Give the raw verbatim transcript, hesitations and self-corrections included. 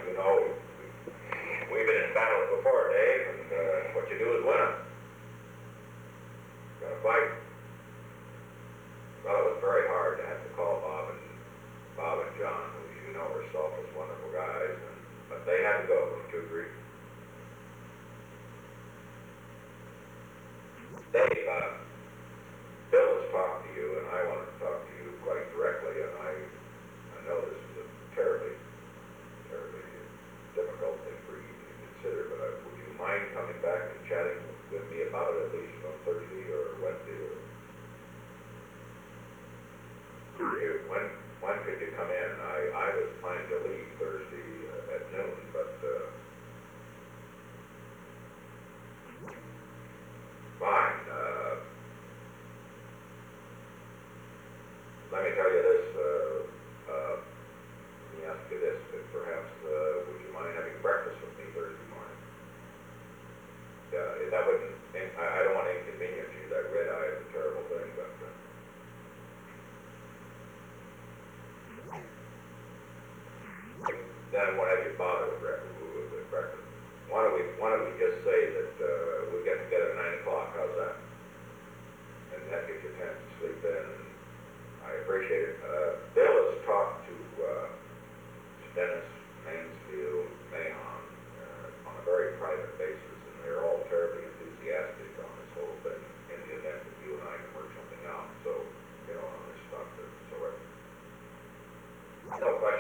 you know, we've been in battles before, Dave, and uh, what you do is win them. Gotta fight. Well, it was very hard to have to call Bob and Bob and John, who you know are selfless, wonderful guys, and, but they had to go, don't you agree? Dave, uh, Bill has talked to you, and I wanted to talk to you quite directly, and I, I know this is a terribly, terribly difficult thing for you to consider, but uh, would you mind coming back and chatting with me about it at least on Thursday or Wednesday? Or you, when, when could you come in? I, I was planning to leave Thursday uh, at noon, but uh, fine. Uh, let me tell you this. Uh, uh, let me ask you this. That perhaps uh, would you mind having breakfast with me Thursday morning? Uh, that wouldn't. I, I don't want to inconvenience you. That red eye is a terrible thing, but. Uh, Then why don't you bother with breakfast? With breakfast? Why don't we? Why don't we just say that uh, we get together at nine o'clock? How's that? And that gives you a chance to sleep in. And I appreciate it. Uh, Bill has talked to uh, Dennis, Mansfield, Mahon uh, on a very private basis, and they're all terribly enthusiastic on this whole thing. In the event that you and I can work something out, so you know on this stuff. So. Uh, no question.